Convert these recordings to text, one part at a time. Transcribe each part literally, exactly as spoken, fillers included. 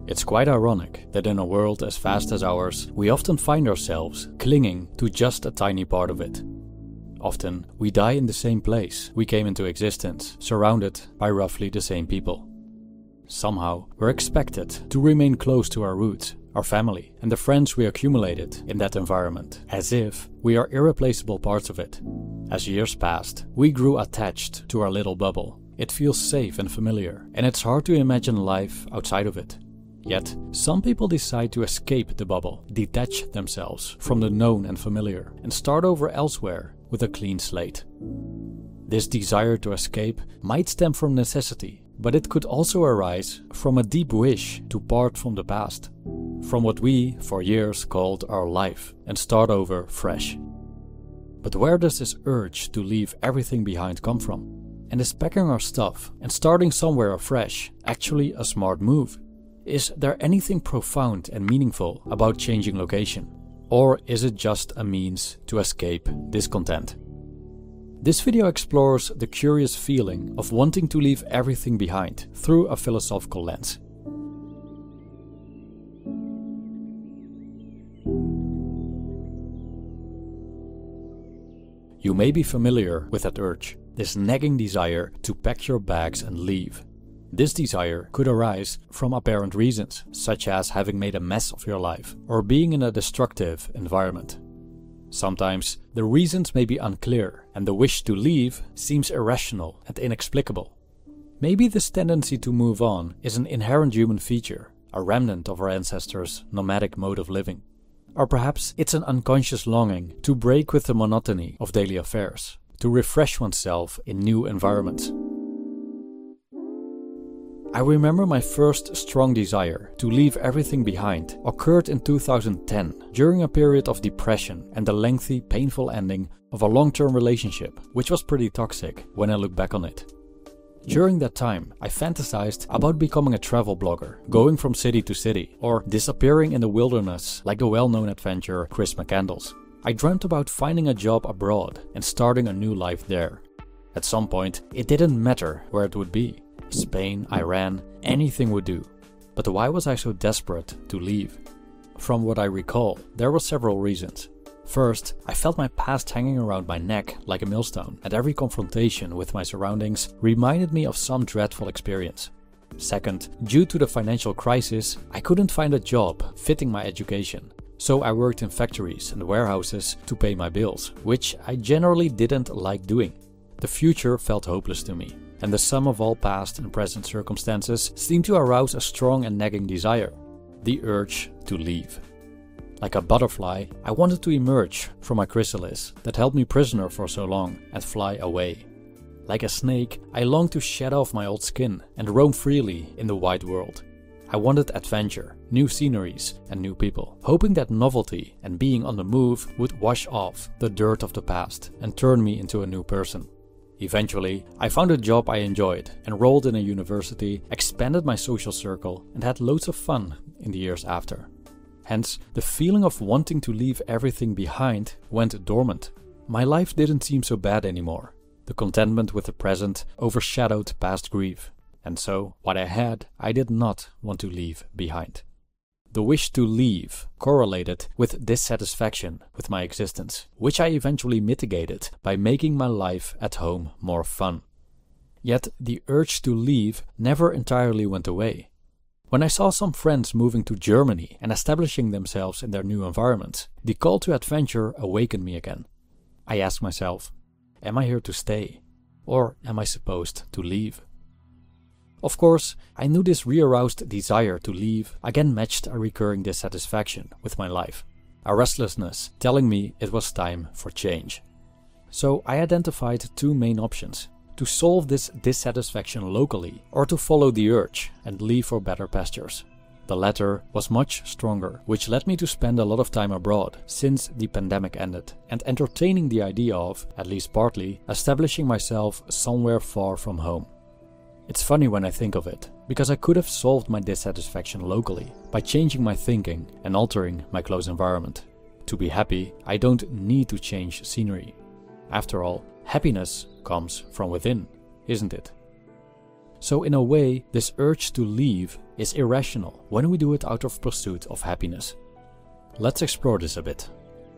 It's quite ironic that in a world as vast as ours, we often find ourselves clinging to just a tiny part of it. Often, we die in the same place we came into existence, surrounded by roughly the same people. Somehow, we're expected to remain close to our roots, our family, and the friends we accumulated in that environment, as if we are irreplaceable parts of it. As years passed, we grew attached to our little bubble. It feels safe and familiar, and it's hard to imagine life outside of it. Yet, some people decide to escape the bubble, detach themselves from the known and familiar, and start over elsewhere with a clean slate. This desire to escape might stem from necessity, but it could also arise from a deep wish to part from the past, from what we, for years, called our life, and start over fresh. But where does this urge to leave everything behind come from? And is packing our stuff and starting somewhere afresh actually a smart move? Is there anything profound and meaningful about changing location? Or is it just a means to escape discontent? This video explores the curious feeling of wanting to leave everything behind through a philosophical lens. You may be familiar with that urge, this nagging desire to pack your bags and leave. This desire could arise from apparent reasons, such as having made a mess of your life or being in a destructive environment. Sometimes the reasons may be unclear and the wish to leave seems irrational and inexplicable. Maybe this tendency to move on is an inherent human feature, a remnant of our ancestors' nomadic mode of living. Or perhaps it's an unconscious longing to break with the monotony of daily affairs, to refresh oneself in new environments. I remember my first strong desire to leave everything behind occurred in two thousand ten, during a period of depression and the lengthy, painful ending of a long-term relationship, which was pretty toxic when I look back on it. During that time, I fantasized about becoming a travel blogger, going from city to city, or disappearing in the wilderness like the well-known adventurer Chris McCandless. I dreamt about finding a job abroad and starting a new life there. At some point, it didn't matter where it would be. Spain, Iran, anything would do. But why was I so desperate to leave? From what I recall, there were several reasons. First, I felt my past hanging around my neck like a millstone, and every confrontation with my surroundings reminded me of some dreadful experience. Second, due to the financial crisis, I couldn't find a job fitting my education. So I worked in factories and warehouses to pay my bills, which I generally didn't like doing. The future felt hopeless to me, and the sum of all past and present circumstances seemed to arouse a strong and nagging desire, the urge to leave. Like a butterfly, I wanted to emerge from my chrysalis that held me prisoner for so long and fly away. Like a snake, I longed to shed off my old skin and roam freely in the wide world. I wanted adventure, new sceneries and new people, hoping that novelty and being on the move would wash off the dirt of the past and turn me into a new person. Eventually, I found a job I enjoyed, enrolled in a university, expanded my social circle, and had loads of fun in the years after. Hence, the feeling of wanting to leave everything behind went dormant. My life didn't seem so bad anymore. The contentment with the present overshadowed past grief. And so, what I had, I did not want to leave behind. The wish to leave correlated with dissatisfaction with my existence, which I eventually mitigated by making my life at home more fun. Yet the urge to leave never entirely went away. When I saw some friends moving to Germany and establishing themselves in their new environments, the call to adventure awakened me again. I asked myself, am I here to stay? Or am I supposed to leave? Of course, I knew this re-aroused desire to leave again matched a recurring dissatisfaction with my life, a restlessness telling me it was time for change. So I identified two main options: to solve this dissatisfaction locally or to follow the urge and leave for better pastures. The latter was much stronger, which led me to spend a lot of time abroad since the pandemic ended and entertaining the idea of, at least partly, establishing myself somewhere far from home. It's funny when I think of it, because I could have solved my dissatisfaction locally by changing my thinking and altering my close environment. To be happy, I don't need to change scenery. After all, happiness comes from within, isn't it? So in a way, this urge to leave is irrational when we do it out of pursuit of happiness. Let's explore this a bit.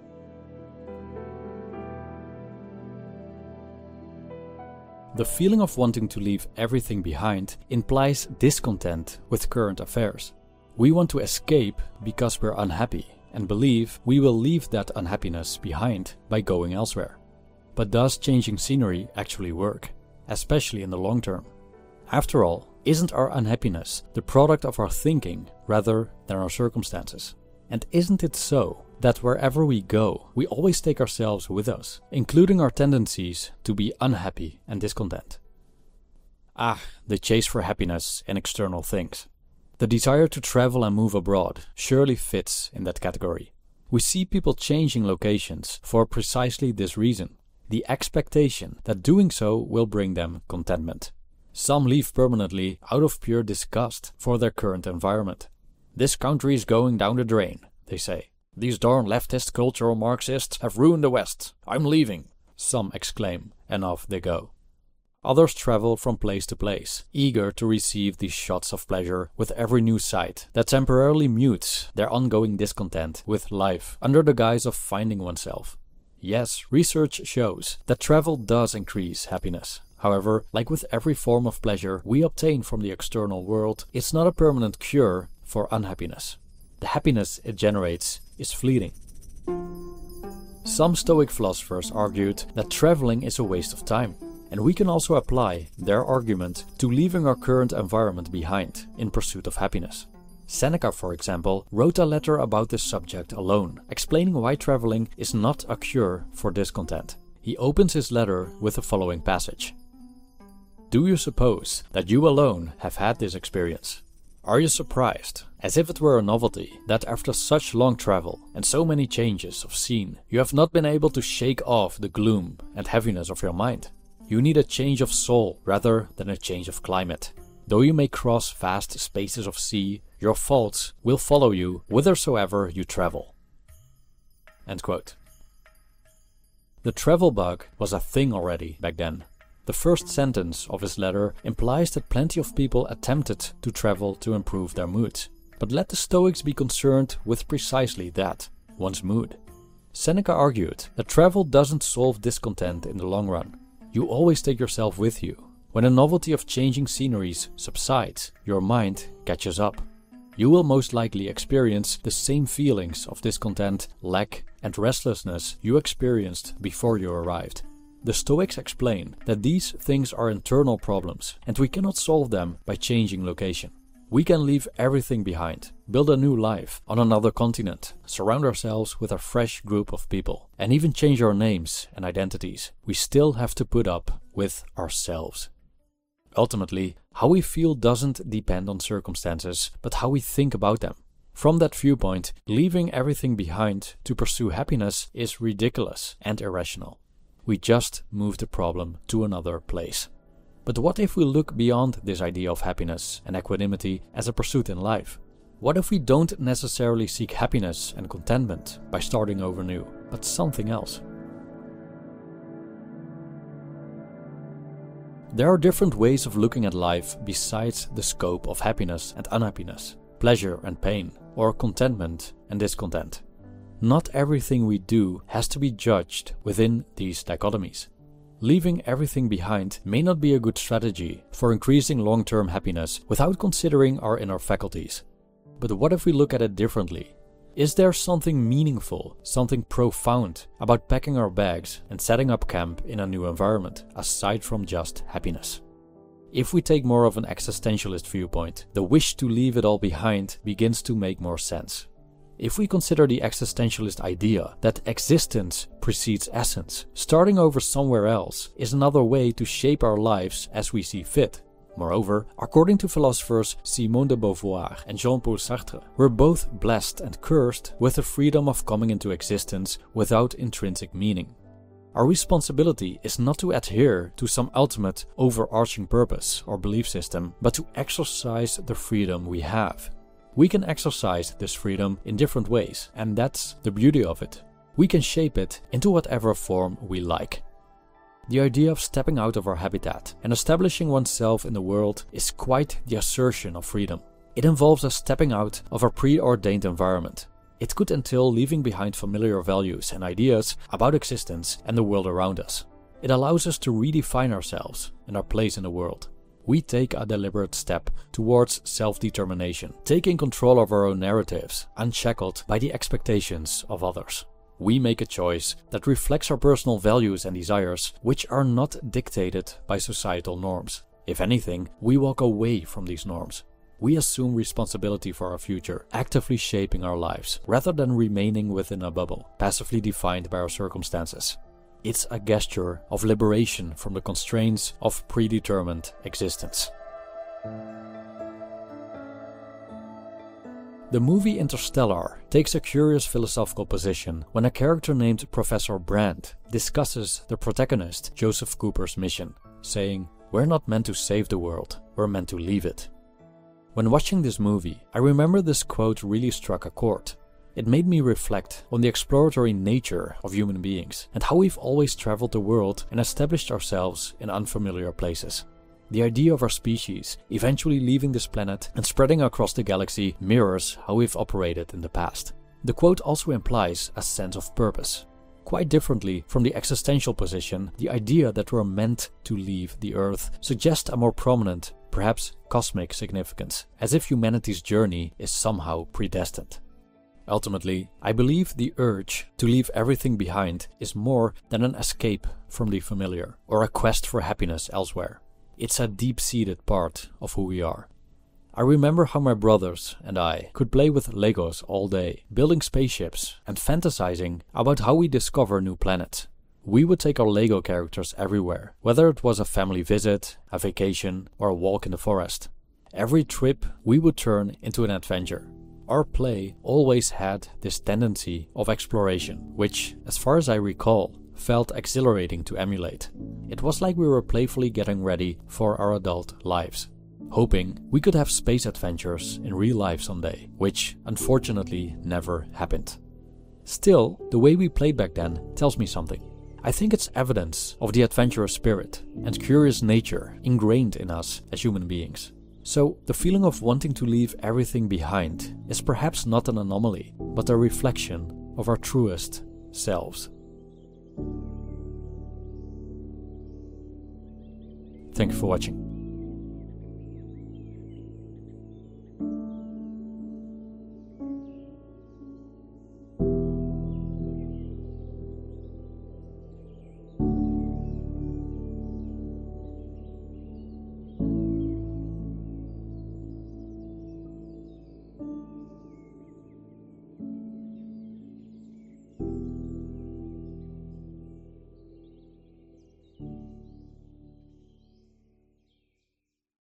The feeling of wanting to leave everything behind implies discontent with current affairs. We want to escape because we're unhappy and believe we will leave that unhappiness behind by going elsewhere. But does changing scenery actually work, especially in the long term? After all, isn't our unhappiness the product of our thinking rather than our circumstances? And isn't it so that wherever we go, we always take ourselves with us, including our tendencies to be unhappy and discontent? Ah, the chase for happiness in external things. The desire to travel and move abroad surely fits in that category. We see people changing locations for precisely this reason, the expectation that doing so will bring them contentment. Some leave permanently out of pure disgust for their current environment. This country is going down the drain, they say. These darn leftist cultural Marxists have ruined the West. I'm leaving, some exclaim, and off they go. Others travel from place to place, eager to receive these shots of pleasure with every new sight that temporarily mutes their ongoing discontent with life under the guise of finding oneself. Yes, research shows that travel does increase happiness. However, like with every form of pleasure we obtain from the external world, it's not a permanent cure for unhappiness. The happiness it generates is fleeting. Some Stoic philosophers argued that traveling is a waste of time, and we can also apply their argument to leaving our current environment behind in pursuit of happiness. Seneca, for example, wrote a letter about this subject alone, explaining why traveling is not a cure for discontent. He opens his letter with the following passage. Do you suppose that you alone have had this experience? Are you surprised, as if it were a novelty, that after such long travel and so many changes of scene, you have not been able to shake off the gloom and heaviness of your mind? You need a change of soul rather than a change of climate. Though you may cross vast spaces of sea, your faults will follow you whithersoever you travel. End quote. The travel bug was a thing already back then. The first sentence of his letter implies that plenty of people attempted to travel to improve their moods. But let the Stoics be concerned with precisely that, one's mood. Seneca argued that travel doesn't solve discontent in the long run. You always take yourself with you. When the novelty of changing sceneries subsides, your mind catches up. You will most likely experience the same feelings of discontent, lack, and restlessness you experienced before you arrived. The Stoics explain that these things are internal problems and we cannot solve them by changing location. We can leave everything behind, build a new life on another continent, surround ourselves with a fresh group of people, and even change our names and identities. We still have to put up with ourselves. Ultimately, how we feel doesn't depend on circumstances, but how we think about them. From that viewpoint, leaving everything behind to pursue happiness is ridiculous and irrational. We just move the problem to another place. But what if we look beyond this idea of happiness and equanimity as a pursuit in life? What if we don't necessarily seek happiness and contentment by starting over new, but something else? There are different ways of looking at life besides the scope of happiness and unhappiness, pleasure and pain, or contentment and discontent. Not everything we do has to be judged within these dichotomies. Leaving everything behind may not be a good strategy for increasing long-term happiness without considering our inner faculties. But what if we look at it differently? Is there something meaningful, something profound about packing our bags and setting up camp in a new environment, aside from just happiness? If we take more of an existentialist viewpoint, the wish to leave it all behind begins to make more sense. If we consider the existentialist idea that existence precedes essence, starting over somewhere else is another way to shape our lives as we see fit. Moreover, according to philosophers Simone de Beauvoir and Jean-Paul Sartre, we're both blessed and cursed with the freedom of coming into existence without intrinsic meaning. Our responsibility is not to adhere to some ultimate overarching purpose or belief system, but to exercise the freedom we have. We can exercise this freedom in different ways, and that's the beauty of it. We can shape it into whatever form we like. The idea of stepping out of our habitat and establishing oneself in the world is quite the assertion of freedom. It involves us stepping out of our preordained environment. It could entail leaving behind familiar values and ideas about existence and the world around us. It allows us to redefine ourselves and our place in the world. We take a deliberate step towards self-determination, taking control of our own narratives, unshackled by the expectations of others. We make a choice that reflects our personal values and desires, which are not dictated by societal norms. If anything, we walk away from these norms. We assume responsibility for our future, actively shaping our lives, rather than remaining within a bubble, passively defined by our circumstances. It's a gesture of liberation from the constraints of predetermined existence. The movie Interstellar takes a curious philosophical position when a character named Professor Brand discusses the protagonist Joseph Cooper's mission, saying, "We're not meant to save the world, we're meant to leave it." When watching this movie, I remember this quote really struck a chord. It made me reflect on the exploratory nature of human beings and how we've always traveled the world and established ourselves in unfamiliar places. The idea of our species eventually leaving this planet and spreading across the galaxy mirrors how we've operated in the past. The quote also implies a sense of purpose. Quite differently from the existential position, the idea that we're meant to leave the Earth suggests a more prominent, perhaps cosmic significance, as if humanity's journey is somehow predestined. Ultimately, I believe the urge to leave everything behind is more than an escape from the familiar or a quest for happiness elsewhere. It's a deep-seated part of who we are. I remember how my brothers and I could play with Legos all day, building spaceships and fantasizing about how we discover new planets. We would take our Lego characters everywhere, whether it was a family visit, a vacation, or a walk in the forest. Every trip we would turn into an adventure. Our play always had this tendency of exploration, which, as far as I recall, felt exhilarating to emulate. It was like we were playfully getting ready for our adult lives, hoping we could have space adventures in real life someday, which unfortunately never happened. Still, the way we played back then tells me something. I think it's evidence of the adventurous spirit and curious nature ingrained in us as human beings. So, the feeling of wanting to leave everything behind is perhaps not an anomaly, but a reflection of our truest selves. Thank you for watching.